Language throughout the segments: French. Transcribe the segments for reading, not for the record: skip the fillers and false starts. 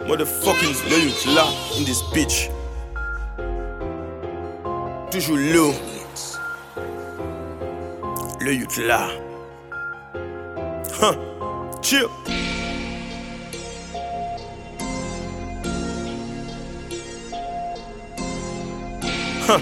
Motherfucking le youth là, in this bitch. Toujours low. Le youth là. Huh. Chill. Huh.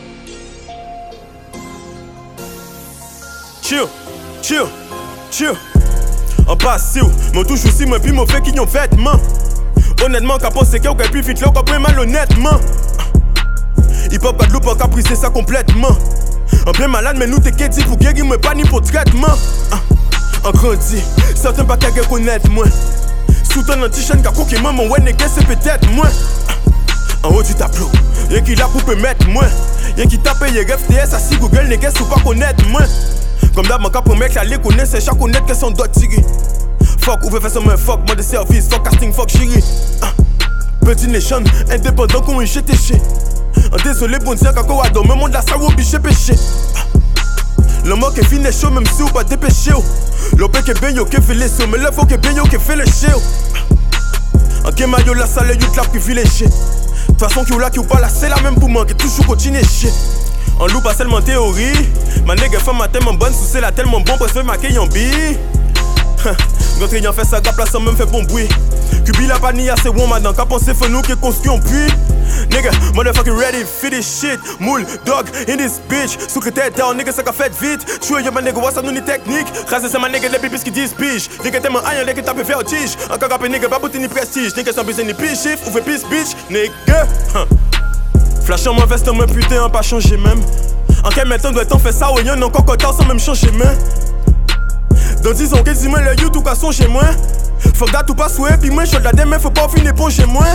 Chill. Chill. Chill. En passé, mon touche aussi, moi, puis mon fait qui ont vêtements. Honnêtement, qu'à penser qu'il y a plus vite là, qu'on peut malhonnêtement. Hip hop, Guadeloupe, on a brisé ça complètement. En plein malade, mais nous t'es dit pour guérir, mais pas ni pour traitement. En grandi, certains pas qu'à connaître moi. Sous ton anti-chaîne, qu'à coquer moi, mon ouais, n'est c'est peut-être moi. En haut du tableau, y'a qui l'a pour mettre moi. Y'a qui tape, y'a FTS, assis Google, n'est ou pas connaître moi. Comme d'hab, mon cap pour mec, l'aller connaître, c'est chaque connaître que son dot tiré. Fuck, ou veut faire ça, mais fuck, mode de service, fuck casting, fuck chérie. Petit nation, indépendant, qu'on y jette chez. Désolé, bon Dieu, quand on a dans le monde, la salle, ou biché péché. Le mot qui finit chaud, même si ou pas dépêché. Le père qui est bien, yo, qui fait les sauts, mais le faut qui est bien, yo, qui fait le show. En game, yo, la salle, yo, la privilégiée. De toute façon, qui ou là, qui ou pas là, c'est la même pour moi, qui toujours continue chier. En loup, pas seulement théorie. Ma nègre femme a tellement bonne, sous c'est là tellement bon, parce que ma qu'ayant bi. Quand ayant fait ça, gap là, sans même fait bon bruit. Kubi la panier, c'est bon, madame, qu'à penser, faut nous qui construit en puits. Nigga, motherfucking ready for this shit. Moule, dog, in this bitch. Secrétaire down, nigga, ça qu'a fait vite. Choué, yo, ma nigga, what's up, nous ni technique. Rasé, c'est ma nigga, les pipis qui disent piche. Nigga, tellement aïe, nigga, tape vertige. Encore rappé, nigga, pas bouti ni prestige. Nigga, sans baiser ni piche, chiffre, ou fait pisse, bitch. Nigga, flash en ma veste, en me putain, pas changé même. En quel temps doit-on faire ça, ou y'en encore coton sans même changer main. Dans 10 ans, qu'est-ce que le YouTube a son chez moi. Faut que tout pas souhait, puis moi, je suis la demain, faut pas finir pour chez moi.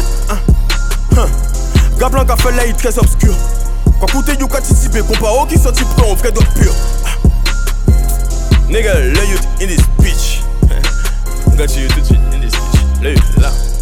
Gap blanc a fait là, il très obscur. Quoi coûter you participé, comparé qui sorti pour un vrai doc pur. Nigga, le youth in this bitch. Got you tout de suite in this bitch. Le youth là.